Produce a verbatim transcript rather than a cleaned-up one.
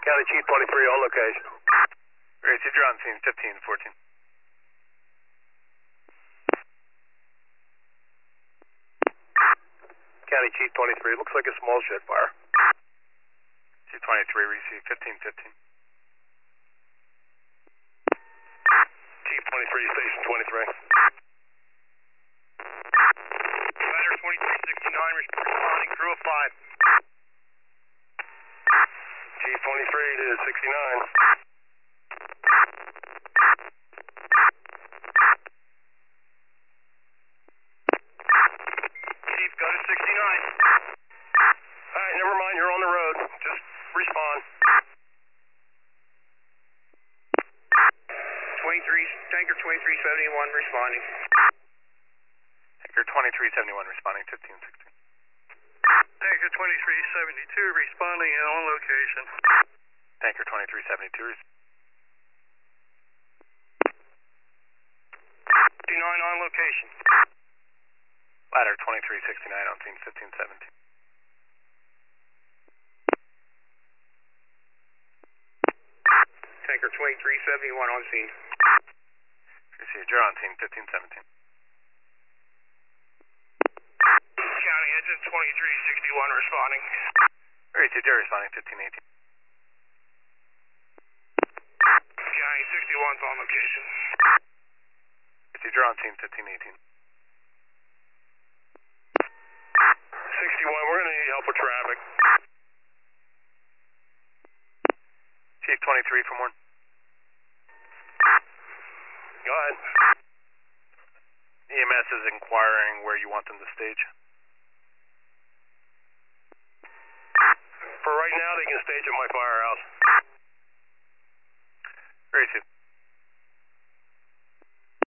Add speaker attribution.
Speaker 1: County Chief twenty-three on location.
Speaker 2: Great, so you're on scene fifteen fourteen.
Speaker 1: County Chief twenty-three, looks like a small shed fire.
Speaker 2: Chief twenty-three, receive fifteen fifteen.
Speaker 1: Chief twenty-three, Station twenty-three.
Speaker 2: Ladder twenty-three sixty-nine, responding, crew of five.
Speaker 1: Chief twenty-three to sixty-nine.
Speaker 2: Chief, go to sixty-nine.
Speaker 1: Alright, never mind, you're on the road. Just respond.
Speaker 2: twenty-three, tanker twenty-three seventy-one responding. Tanker twenty-three seventy-one responding, fifteen sixteen.
Speaker 3: Tanker twenty-three seventy-two responding and on location.
Speaker 2: Tanker twenty-three seventy-two.
Speaker 3: sixty-nine on location.
Speaker 2: Ladder twenty-three sixty-nine on scene fifteen seventeen.
Speaker 3: Tanker twenty-three seventy-one on scene.
Speaker 2: Received, you're on scene fifteen seventeen.
Speaker 3: County engine twenty-three sixty-one responding.
Speaker 2: Received, you're responding fifteen eighteen.
Speaker 3: County sixty-one's on location.
Speaker 2: Received, you're on scene fifteen eighteen.
Speaker 1: sixty-one, we're going to need help with traffic.
Speaker 2: Chief twenty-three from one.
Speaker 1: Go ahead.
Speaker 2: E M S is inquiring where you want them to stage.
Speaker 1: For right now, they can stage at my firehouse.
Speaker 2: Received.